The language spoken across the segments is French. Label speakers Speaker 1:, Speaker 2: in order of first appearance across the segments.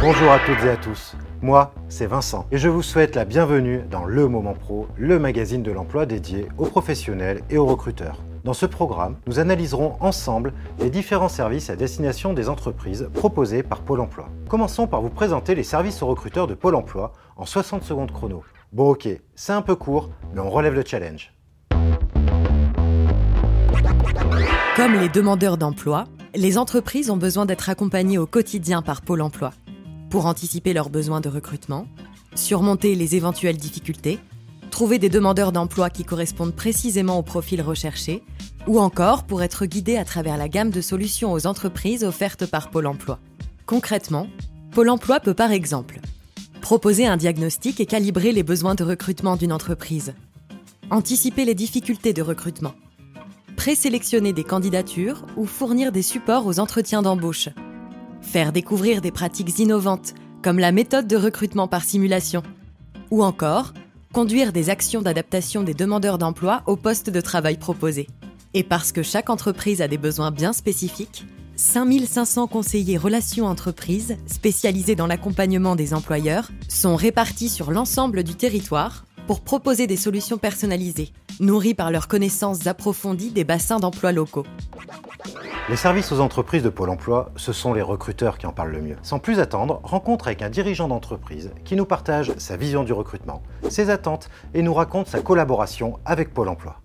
Speaker 1: Bonjour à toutes et à tous, moi c'est Vincent et je vous souhaite la bienvenue dans Le Moment Pro, le magazine de l'emploi dédié aux professionnels et aux recruteurs. Dans ce programme, nous analyserons ensemble les différents services à destination des entreprises proposés par Pôle emploi. Commençons par vous présenter les services aux recruteurs de Pôle emploi en 60 secondes chrono. Bon ok, c'est un peu court, mais on relève le challenge.
Speaker 2: Comme les demandeurs d'emploi, les entreprises ont besoin d'être accompagnées au quotidien par Pôle emploi pour anticiper leurs besoins de recrutement, surmonter les éventuelles difficultés, trouver des demandeurs d'emploi qui correspondent précisément au profil recherché, ou encore pour être guidés à travers la gamme de solutions aux entreprises offertes par Pôle emploi. Concrètement, Pôle emploi peut par exemple proposer un diagnostic et calibrer les besoins de recrutement d'une entreprise, anticiper les difficultés de recrutement, présélectionner des candidatures ou fournir des supports aux entretiens d'embauche, faire découvrir des pratiques innovantes comme la méthode de recrutement par simulation, ou encore conduire des actions d'adaptation des demandeurs d'emploi au poste de travail proposé. Et parce que chaque entreprise a des besoins bien spécifiques, 5500 conseillers relations entreprises spécialisés dans l'accompagnement des employeurs sont répartis sur l'ensemble du territoire pour proposer des solutions personnalisées, nourries par leurs connaissances approfondies des bassins d'emploi locaux.
Speaker 1: Les services aux entreprises de Pôle emploi, ce sont les recruteurs qui en parlent le mieux. Sans plus attendre, rencontre avec un dirigeant d'entreprise qui nous partage sa vision du recrutement, ses attentes et nous raconte sa collaboration avec Pôle emploi.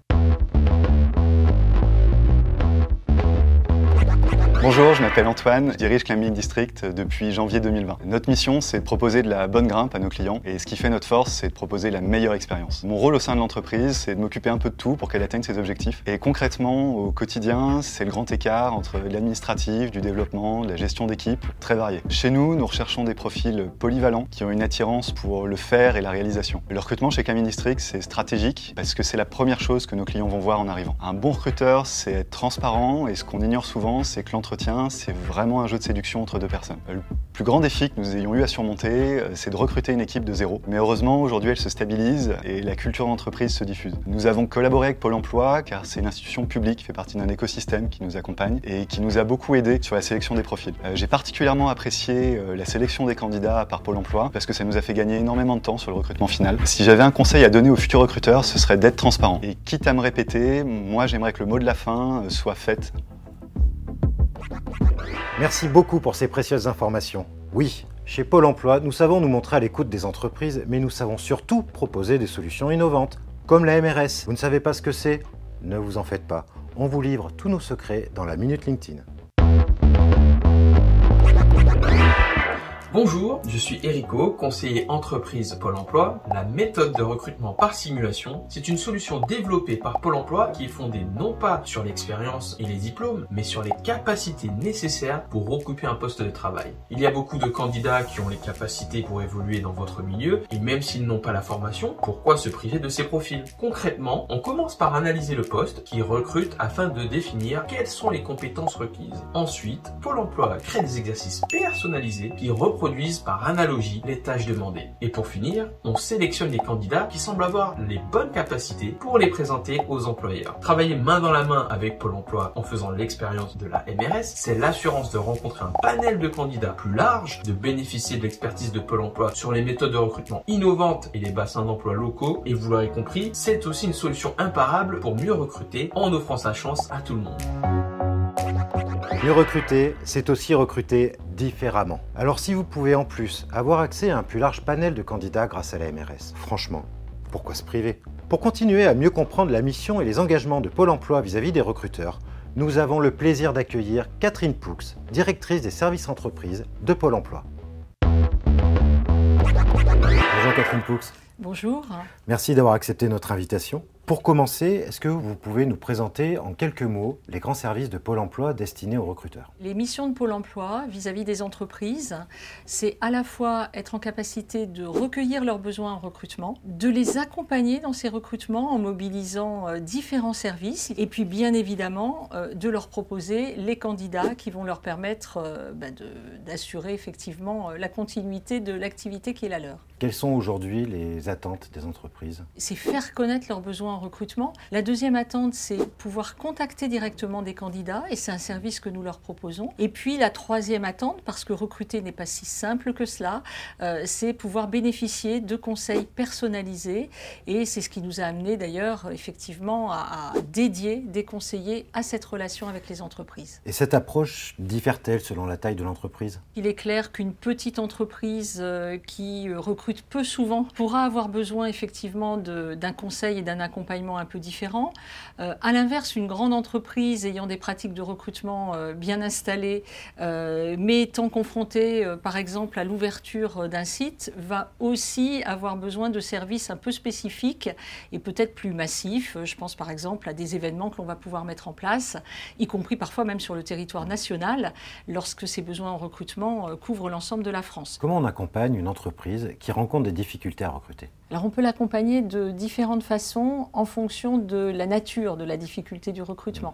Speaker 3: Bonjour, je m'appelle Antoine, je dirige Climbing District depuis janvier 2020. Notre mission, c'est de proposer de la bonne grimpe à nos clients et ce qui fait notre force, c'est de proposer la meilleure expérience. Mon rôle au sein de l'entreprise, c'est de m'occuper un peu de tout pour qu'elle atteigne ses objectifs. Et concrètement, au quotidien, c'est le grand écart entre l'administratif, du développement, de la gestion d'équipe, très varié. Chez nous, nous recherchons des profils polyvalents qui ont une attirance pour le faire et la réalisation. Le recrutement chez Climbing District, c'est stratégique parce que c'est la première chose que nos clients vont voir en arrivant. Un bon recruteur, c'est être transparent et ce qu'on ignore souvent, c'est que l'entretien, c'est vraiment un jeu de séduction entre deux personnes. Le plus grand défi que nous ayons eu à surmonter, c'est de recruter une équipe de zéro. Mais heureusement, aujourd'hui, elle se stabilise et la culture d'entreprise se diffuse. Nous avons collaboré avec Pôle emploi car c'est une institution publique qui fait partie d'un écosystème qui nous accompagne et qui nous a beaucoup aidé sur la sélection des profils. J'ai particulièrement apprécié la sélection des candidats par Pôle emploi parce que ça nous a fait gagner énormément de temps sur le recrutement final. Si j'avais un conseil à donner aux futurs recruteurs, ce serait d'être transparent. Et quitte à me répéter, moi j'aimerais que le mot de la fin soit fait.
Speaker 1: Merci beaucoup pour ces précieuses informations. Oui, chez Pôle emploi, nous savons nous montrer à l'écoute des entreprises, mais nous savons surtout proposer des solutions innovantes, comme la MRS. Vous ne savez pas ce que c'est? Ne vous en faites pas, on vous livre tous nos secrets dans la Minute LinkedIn.
Speaker 4: Bonjour, je suis Erico, conseiller entreprise Pôle emploi. La méthode de recrutement par simulation, c'est une solution développée par Pôle emploi qui est fondée non pas sur l'expérience et les diplômes, mais sur les capacités nécessaires pour occuper un poste de travail. Il y a beaucoup de candidats qui ont les capacités pour évoluer dans votre milieu, et même s'ils n'ont pas la formation, pourquoi se priver de ces profils? Concrètement, on commence par analyser le poste qui recrute afin de définir quelles sont les compétences requises. Ensuite, Pôle emploi crée des exercices personnalisés qui reproduisent par analogie les tâches demandées. Et pour finir, on sélectionne les candidats qui semblent avoir les bonnes capacités pour les présenter aux employeurs. Travailler main dans la main avec Pôle emploi en faisant l'expérience de la MRS, c'est l'assurance de rencontrer un panel de candidats plus large, de bénéficier de l'expertise de Pôle emploi sur les méthodes de recrutement innovantes et les bassins d'emploi locaux. Et vous l'aurez compris, c'est aussi une solution imparable pour mieux recruter en offrant sa chance à tout le monde.
Speaker 1: Mieux recruter, c'est aussi recruter différemment. Alors si vous pouvez en plus avoir accès à un plus large panel de candidats grâce à la MRS, franchement, pourquoi se priver? Pour continuer à mieux comprendre la mission et les engagements de Pôle emploi vis-à-vis des recruteurs, nous avons le plaisir d'accueillir Catherine Poux, directrice des services entreprises de Pôle emploi. Bonjour Catherine Poux.
Speaker 5: Bonjour.
Speaker 1: Merci d'avoir accepté notre invitation. Pour commencer, est-ce que vous pouvez nous présenter en quelques mots les grands services de Pôle emploi destinés aux recruteurs?
Speaker 5: Les missions de Pôle emploi vis-à-vis des entreprises, c'est à la fois être en capacité de recueillir leurs besoins en recrutement, de les accompagner dans ces recrutements en mobilisant différents services et puis bien évidemment de leur proposer les candidats qui vont leur permettre d'assurer effectivement la continuité de l'activité qui est la leur.
Speaker 1: Quelles sont aujourd'hui les attentes des entreprises?
Speaker 5: C'est faire connaître leurs besoins en recrutement. La deuxième attente, c'est pouvoir contacter directement des candidats, et c'est un service que nous leur proposons. Et puis la troisième attente, parce que recruter n'est pas si simple que cela, c'est pouvoir bénéficier de conseils personnalisés, et c'est ce qui nous a amené d'ailleurs effectivement à dédier des conseillers à cette relation avec les entreprises.
Speaker 1: Et cette approche diffère-t-elle selon la taille de l'entreprise?
Speaker 5: Il est clair qu'une petite entreprise qui recrute peu souvent pourra avoir besoin effectivement d'un conseil et d'un accompagnement un peu différent. À l'inverse, une grande entreprise ayant des pratiques de recrutement bien installées, mais étant confrontée par exemple à l'ouverture d'un site, va aussi avoir besoin de services un peu spécifiques et peut-être plus massifs. Je pense par exemple à des événements que l'on va pouvoir mettre en place, y compris parfois même sur le territoire national, lorsque ces besoins en recrutement couvrent l'ensemble de la France.
Speaker 1: Comment on accompagne une entreprise qui rencontre des difficultés à recruter?
Speaker 5: Alors on peut l'accompagner de différentes façons en fonction de la nature de la difficulté du recrutement.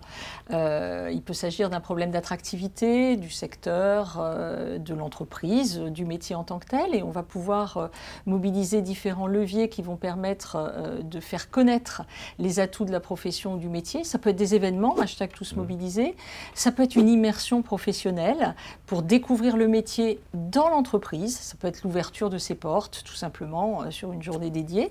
Speaker 5: Il peut s'agir d'un problème d'attractivité, du secteur, de l'entreprise, du métier en tant que tel, et on va pouvoir mobiliser différents leviers qui vont permettre de faire connaître les atouts de la profession ou du métier. Ça peut être des événements, #TousMobilisés, ça peut être une immersion professionnelle pour découvrir le métier dans l'entreprise, ça peut être l'ouverture de ses portes tout simplement sur une journée dédiée.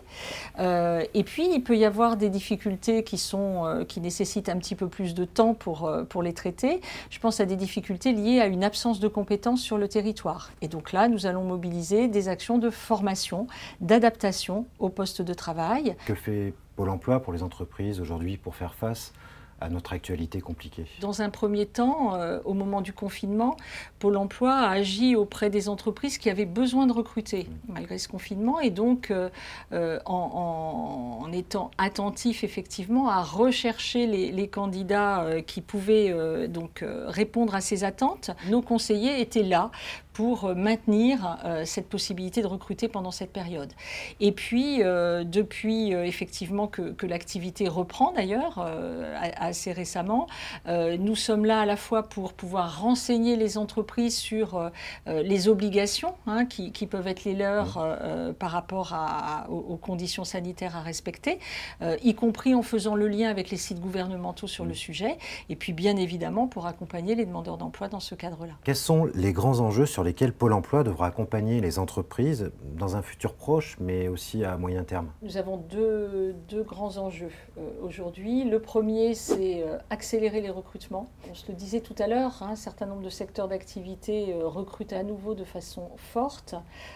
Speaker 5: Et puis il peut y avoir des difficultés qui nécessitent un petit peu plus de temps pour les traiter. Je pense à des difficultés liées à une absence de compétences sur le territoire. Et donc là, nous allons mobiliser des actions de formation, d'adaptation au poste de travail.
Speaker 1: Que fait Pôle emploi pour les entreprises aujourd'hui pour faire face à notre actualité compliquée?
Speaker 5: Dans un premier temps, au moment du confinement, Pôle emploi a agi auprès des entreprises qui avaient besoin de recruter malgré ce confinement, et donc en étant attentif effectivement à rechercher les candidats qui pouvaient répondre à ces attentes, nos conseillers étaient là pour maintenir cette possibilité de recruter pendant cette période. Et puis, depuis effectivement que l'activité reprend d'ailleurs, assez récemment, nous sommes là à la fois pour pouvoir renseigner les entreprises sur les obligations qui peuvent être les leurs par rapport aux conditions sanitaires à respecter, y compris en faisant le lien avec les sites gouvernementaux sur le sujet, et puis bien évidemment pour accompagner les demandeurs d'emploi dans ce cadre-là.
Speaker 1: Quels sont les grands enjeux sur lesquels Pôle emploi devra accompagner les entreprises dans un futur proche, mais aussi à moyen terme?
Speaker 5: Nous avons deux grands enjeux aujourd'hui. Le premier, c'est accélérer les recrutements. On se le disait tout à l'heure, un certain nombre de secteurs d'activité recrutent à nouveau de façon forte,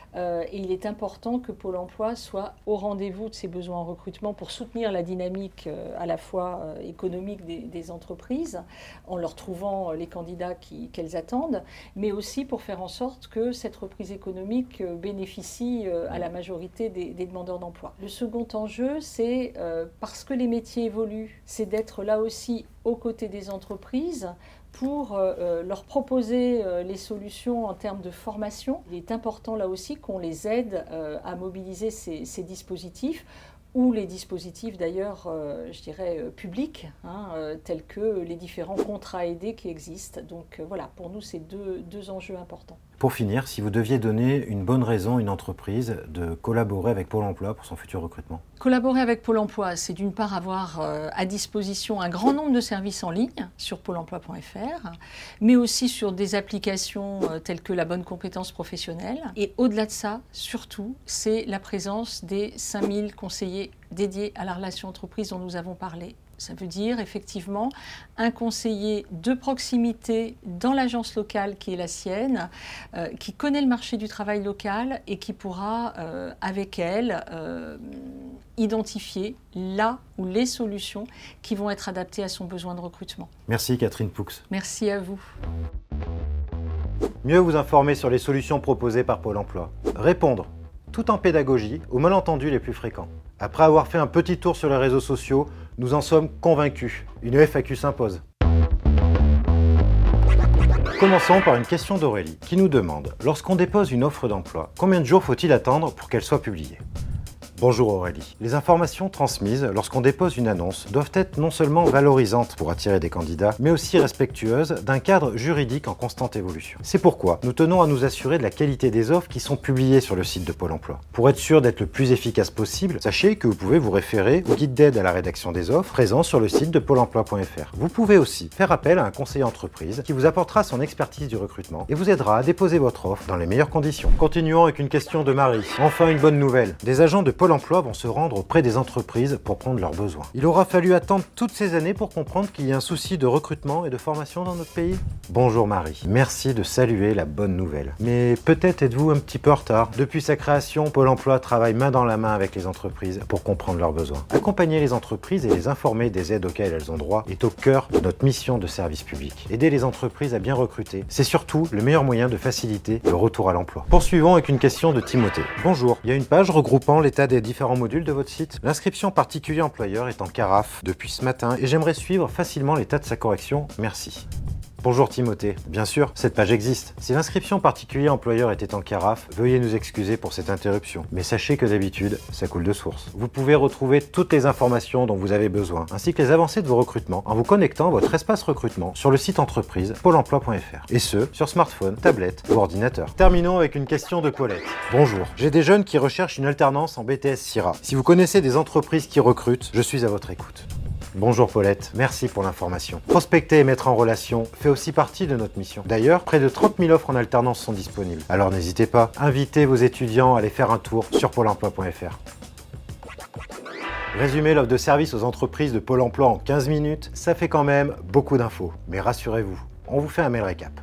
Speaker 5: et il est important que Pôle emploi soit au rendez-vous de ces besoins en recrutement pour soutenir la dynamique à la fois économique des entreprises, en leur trouvant les candidats qu'elles attendent, mais aussi pour faire en sorte que cette reprise économique bénéficie à la majorité des demandeurs d'emploi. Le second enjeu, c'est parce que les métiers évoluent, c'est d'être là aussi aux côtés des entreprises pour leur proposer les solutions en termes de formation. Il est important là aussi qu'on les aide à mobiliser ces dispositifs, ou les dispositifs d'ailleurs, je dirais, publics, tels que les différents contrats aidés qui existent. Donc voilà, pour nous, c'est deux enjeux importants.
Speaker 1: Pour finir, si vous deviez donner une bonne raison à une entreprise de collaborer avec Pôle emploi pour son futur recrutement?
Speaker 5: Collaborer avec Pôle emploi, c'est d'une part avoir à disposition un grand nombre de services en ligne sur pôleemploi.fr, mais aussi sur des applications telles que la bonne compétence professionnelle. Et au-delà de ça, surtout, c'est la présence des 5000 conseillers dédiés à la relation entreprise dont nous avons parlé. Ça veut dire effectivement un conseiller de proximité dans l'agence locale qui est la sienne, qui connaît le marché du travail local et qui pourra, avec elle, identifier là ou les solutions qui vont être adaptées à son besoin de recrutement.
Speaker 1: Merci Catherine Poux.
Speaker 5: Merci à vous.
Speaker 1: Mieux vous informer sur les solutions proposées par Pôle emploi. Répondre, tout en pédagogie, aux malentendus les plus fréquents. Après avoir fait un petit tour sur les réseaux sociaux, nous en sommes convaincus. Une FAQ s'impose. Commençons par une question d'Aurélie qui nous demande: lorsqu'on dépose une offre d'emploi, combien de jours faut-il attendre pour qu'elle soit publiée? Bonjour Aurélie. Les informations transmises lorsqu'on dépose une annonce doivent être non seulement valorisantes pour attirer des candidats, mais aussi respectueuses d'un cadre juridique en constante évolution. C'est pourquoi nous tenons à nous assurer de la qualité des offres qui sont publiées sur le site de Pôle emploi. Pour être sûr d'être le plus efficace possible, sachez que vous pouvez vous référer au guide d'aide à la rédaction des offres présent sur le site de pôle emploi.fr. Vous pouvez aussi faire appel à un conseiller entreprise qui vous apportera son expertise du recrutement et vous aidera à déposer votre offre dans les meilleures conditions. Continuons avec une question de Marie. Enfin une bonne nouvelle. Des agents de Pôle emploi vont se rendre auprès des entreprises pour prendre leurs besoins. Il aura fallu attendre toutes ces années pour comprendre qu'il y a un souci de recrutement et de formation dans notre pays. Bonjour Marie, merci de saluer la bonne nouvelle. Mais peut-être êtes-vous un petit peu en retard. Depuis sa création, Pôle emploi travaille main dans la main avec les entreprises pour comprendre leurs besoins. Accompagner les entreprises et les informer des aides auxquelles elles ont droit est au cœur de notre mission de service public. Aider les entreprises à bien recruter, c'est surtout le meilleur moyen de faciliter le retour à l'emploi. Poursuivons avec une question de Timothée. Bonjour, il y a une page regroupant l'état des différents modules de votre site. L'inscription particulier employeur est en carafe depuis ce matin et j'aimerais suivre facilement l'état de sa correction. Merci. Bonjour Timothée, bien sûr, cette page existe. Si l'inscription particulier employeur était en carafe, veuillez nous excuser pour cette interruption. Mais sachez que d'habitude, ça coule de source. Vous pouvez retrouver toutes les informations dont vous avez besoin, ainsi que les avancées de vos recrutements, en vous connectant à votre espace recrutement sur le site entreprise pôle emploi.fr. Et ce, sur smartphone, tablette ou ordinateur. Terminons avec une question de Paulette. Bonjour, j'ai des jeunes qui recherchent une alternance en BTS SIRA. Si vous connaissez des entreprises qui recrutent, je suis à votre écoute. Bonjour Paulette, merci pour l'information. Prospecter et mettre en relation fait aussi partie de notre mission. D'ailleurs, près de 30 000 offres en alternance sont disponibles. Alors n'hésitez pas, invitez vos étudiants à aller faire un tour sur pôle emploi.fr. Résumer l'offre de service aux entreprises de Pôle emploi en 15 minutes, ça fait quand même beaucoup d'infos. Mais rassurez-vous, on vous fait un mail récap.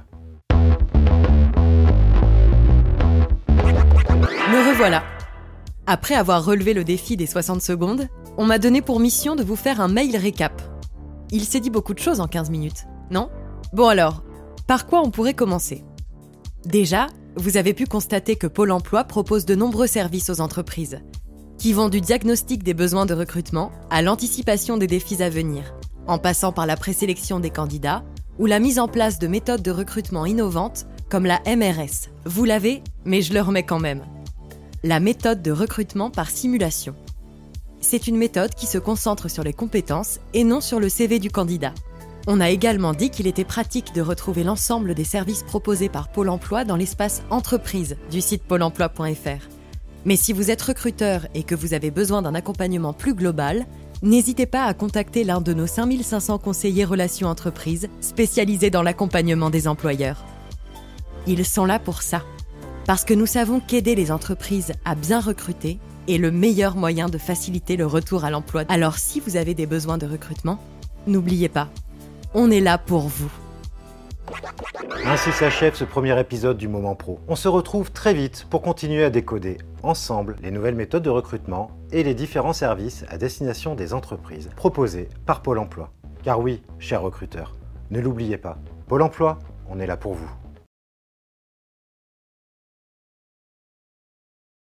Speaker 2: Me revoilà. Après avoir relevé le défi des 60 secondes, on m'a donné pour mission de vous faire un mail récap. Il s'est dit beaucoup de choses en 15 minutes, non ? Bon alors, par quoi on pourrait commencer ? Déjà, vous avez pu constater que Pôle emploi propose de nombreux services aux entreprises, qui vont du diagnostic des besoins de recrutement à l'anticipation des défis à venir, en passant par la présélection des candidats ou la mise en place de méthodes de recrutement innovantes comme la MRS. Vous l'avez, mais je le remets quand même. La méthode de recrutement par simulation. C'est une méthode qui se concentre sur les compétences et non sur le CV du candidat. On a également dit qu'il était pratique de retrouver l'ensemble des services proposés par Pôle emploi dans l'espace entreprise du site pôle emploi.fr. Mais si vous êtes recruteur et que vous avez besoin d'un accompagnement plus global, n'hésitez pas à contacter l'un de nos 5500 conseillers relations entreprises spécialisés dans l'accompagnement des employeurs. Ils sont là pour ça. Parce que nous savons qu'aider les entreprises à bien recruter est le meilleur moyen de faciliter le retour à l'emploi. Alors si vous avez des besoins de recrutement, n'oubliez pas, on est là pour vous.
Speaker 1: Ainsi s'achève ce premier épisode du Moment Pro. On se retrouve très vite pour continuer à décoder ensemble les nouvelles méthodes de recrutement et les différents services à destination des entreprises proposés par Pôle emploi. Car oui, chers recruteurs, ne l'oubliez pas, Pôle emploi, on est là pour vous.